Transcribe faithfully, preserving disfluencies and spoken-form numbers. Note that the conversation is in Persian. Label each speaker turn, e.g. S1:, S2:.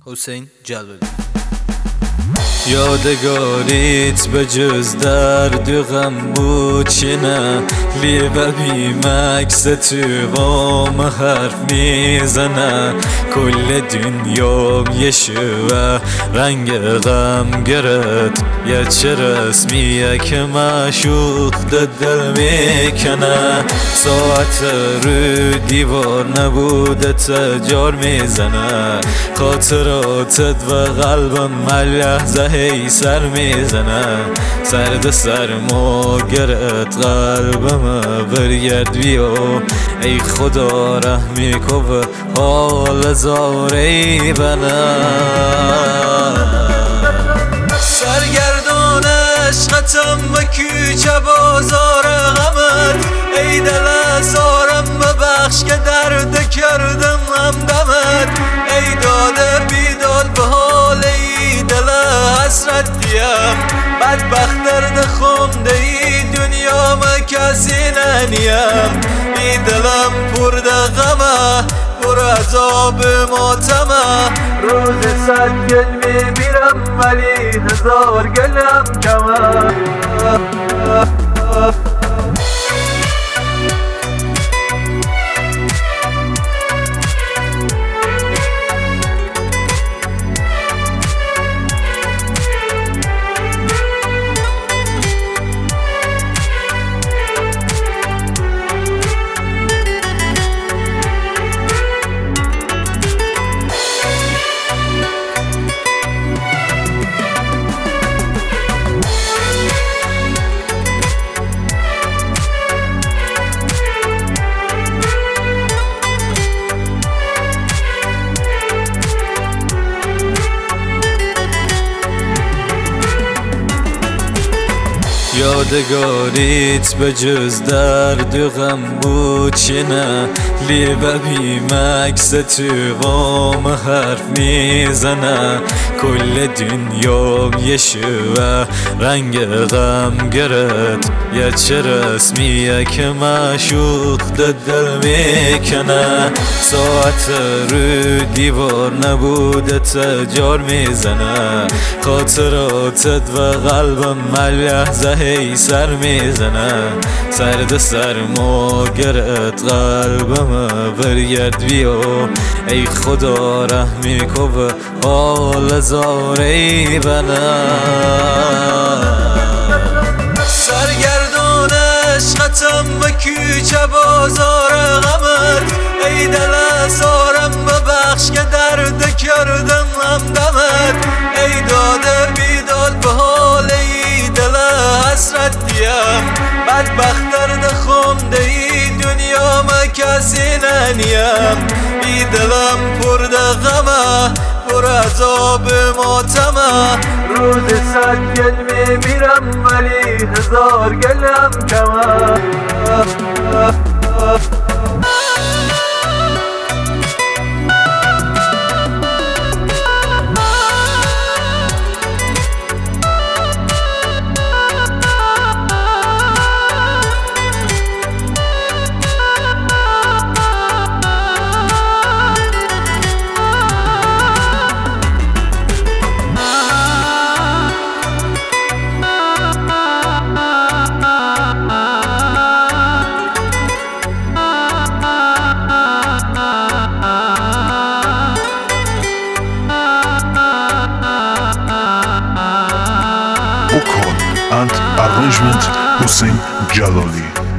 S1: حسین جلالی. یادگاریت به جز درد و غم بود چه نه، لیو بی مکس تو قام حرف میزنه. کل دنیا یه شوه رنگ غم گرد، یه چه رسمیه که معشوق ده دل میکنه. ساعت رو دیوار نبوده تجار میزنه، خاطراتت و قلبم لحظه هی سر میزنه. سرد سرما گرد قلبم برگرد بیا، ای خدا رحمی کو به حال زاری بنا. سرگردان عشقتم و کوچه بازار غمت، ای دل ازارم ببخش که درد کردم همدمت. ای داده بیداد به حال ای دل حسرت دیم، بدبخت درد خونده ای دنیا ما کسی ننیم. ای دلم پر ده غمه پر عذاب ماتمه، روز صد گل میمیرم ولی هزار گلم کمه. یادگاریت به جز درد و غم بود چه نه، لیو بی مکس تو قام حرف میزنه. کل دنیا یه شوه رنگ غم گرد، یه چه رسمیه که معشوق ده دل میکنه. ساعت رو دیوار نبوده تجار میزنه، خاطراتت و قلبم لحظه هی سر میزنه. سرد سرما گرد قلبم برگرد بیا، ای خدا رحمی کو به حال زاری بنا. سرگردان عشقتم و کوچه بازار غمت، ای دل ازارم ببخش که درد کردم همدمت. ای داده بیداد به حال ای دل حسرت دیم، بدبخت درد خونده ای دنیا ما کسی ننیم. ای دلم پر ده غمه پر عذاب ماتمه، روز صد گل میمیرم ولی هزار گلم کمه.
S2: Vocal and arrangement Hussein Jalali.